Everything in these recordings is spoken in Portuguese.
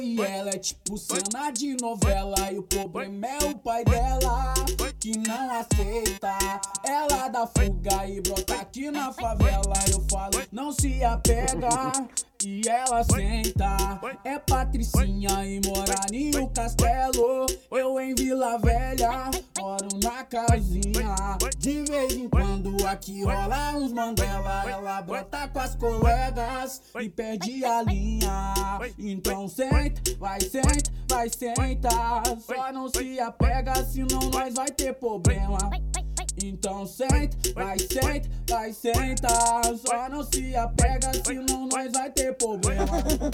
e ela é tipo cena de novela. E o problema é o pai dela, que não aceita. Ela dá fuga e brota aqui na favela. Eu falo, não se apega, e ela senta. É Patricinha e mora em um castelo. Eu em Vila Velha moro na casinha. De vez em quando aqui rola uns Mandela. Ela brota com as colegas e perde a linha. Então senta, vai senta, vai sentar. Só não se apega, senão nós vai ter problema. Então senta, vai senta, vai sentar. Só não se apega, senão nós vai ter problema.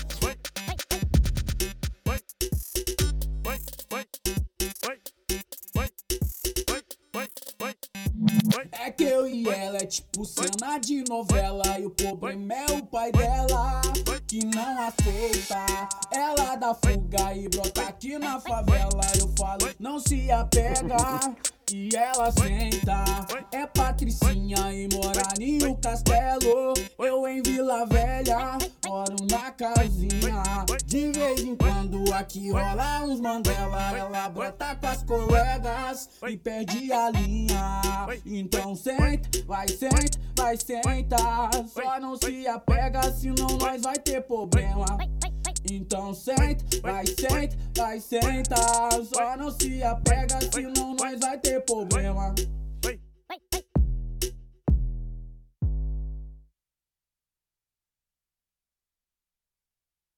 É que eu e ela é tipo cena de novela. E o problema é o pai dela, que não aceita. Ela dá fuga e brota aqui na favela. Eu falo, não se apega, e ela senta. É Patricinha e mora em um castelo. Eu em Vila Velha moro na casinha. De vez em quando aqui rola uns Mandela. Ela brota com as colegas e perde a linha. Então senta, vai senta, vai sentar. Só não se apega, senão nós vai ter problema. Então senta, vai senta, vai sentar. Só não se apega, senão nós vai ter problema.